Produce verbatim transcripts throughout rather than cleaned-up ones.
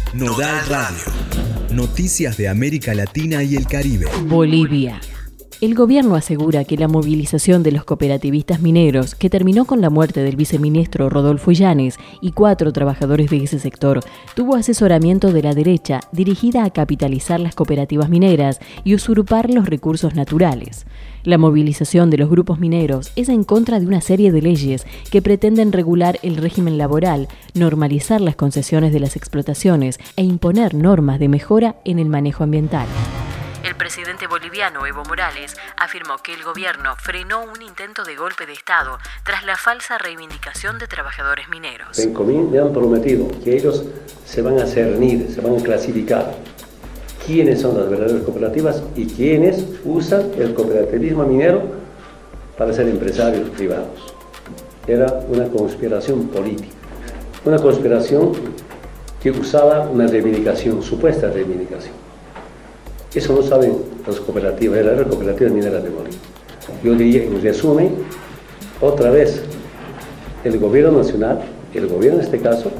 Nodal Radio. Noticias de América Latina y el Caribe. Bolivia. El gobierno asegura que la movilización de los cooperativistas mineros, que terminó con la muerte del viceministro Rodolfo Illanes y cuatro trabajadores de ese sector, tuvo asesoramiento de la derecha dirigida a capitalizar las cooperativas mineras y usurpar los recursos naturales. La movilización de los grupos mineros es en contra de una serie de leyes que pretenden regular el régimen laboral, normalizar las concesiones de las explotaciones e imponer normas de mejora en el manejo ambiental. El presidente boliviano Evo Morales afirmó que el gobierno frenó un intento de golpe de Estado tras la falsa reivindicación de trabajadores mineros. En Comín me han prometido que ellos se van a cernir, se van a clasificar quiénes son las verdaderas cooperativas y quiénes usan el cooperativismo minero para ser empresarios privados. Era una conspiración política, una conspiración que usaba una reivindicación, supuesta reivindicación. Eso no saben las cooperativas, las cooperativas mineras de Bolivia. Yo diría, en resumen, otra vez, el gobierno nacional, el gobierno en este caso,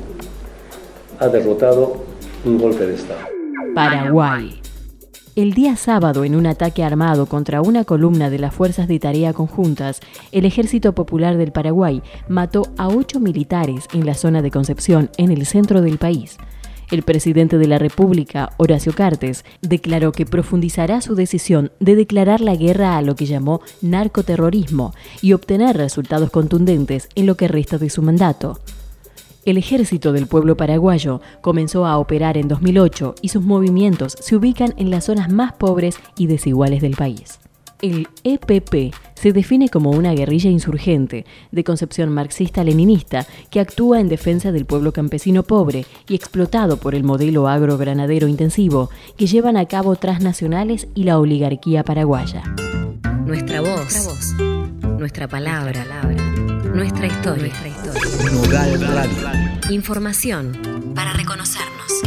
ha derrotado un golpe de Estado. Paraguay. El día sábado, en un ataque armado contra una columna de las Fuerzas de Tarea Conjuntas, el Ejército Popular del Paraguay mató a ocho militares en la zona de Concepción, en el centro del país. El presidente de la República, Horacio Cartes, declaró que profundizará su decisión de declarar la guerra a lo que llamó narcoterrorismo y obtener resultados contundentes en lo que resta de su mandato. El Ejército del Pueblo Paraguayo comenzó a operar en dos mil ocho y sus movimientos se ubican en las zonas más pobres y desiguales del país. El E P P se define como una guerrilla insurgente de concepción marxista-leninista que actúa en defensa del pueblo campesino pobre y explotado por el modelo agro-granadero intensivo que llevan a cabo transnacionales y la oligarquía paraguaya. Nuestra voz, nuestra, voz, nuestra palabra, nuestra, nuestra historia. Nuestra historia. Nodal Radio. Información para reconocernos.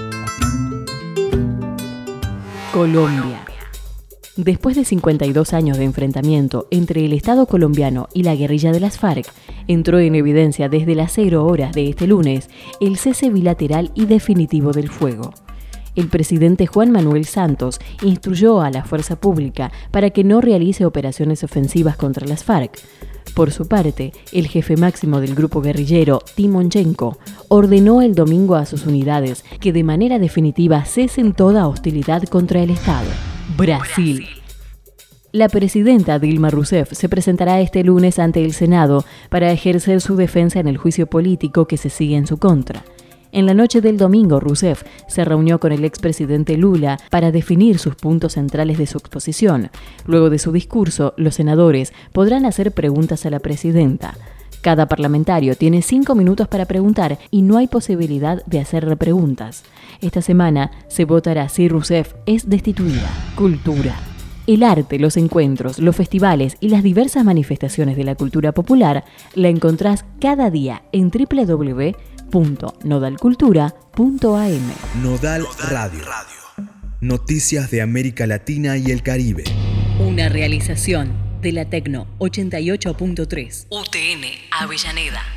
Colombia. Después de cincuenta y dos años de enfrentamiento entre el Estado colombiano y la guerrilla de las FARC, entró en evidencia desde las cero horas de este lunes el cese bilateral y definitivo del fuego. El presidente Juan Manuel Santos instruyó a la fuerza pública para que no realice operaciones ofensivas contra las FARC. Por su parte, el jefe máximo del grupo guerrillero, Timonchenko, ordenó el domingo a sus unidades que de manera definitiva cesen toda hostilidad contra el Estado. Brasil. La presidenta Dilma Rousseff se presentará este lunes ante el Senado para ejercer su defensa en el juicio político que se sigue en su contra. En la noche del domingo, Rousseff se reunió con el expresidente Lula para definir sus puntos centrales de su exposición. Luego de su discurso, los senadores podrán hacer preguntas a la presidenta. Cada parlamentario tiene cinco minutos para preguntar y no hay posibilidad de hacer repreguntas. Esta semana se votará si Rousseff es destituida. Cultura. El arte, los encuentros, los festivales y las diversas manifestaciones de la cultura popular la encontrás cada día en doble u doble u doble u punto nodal cultura punto a m. Nodal Radio. Noticias de América Latina y el Caribe. Una realización de la Tecno ochenta y ocho punto tres. U T N Avellaneda.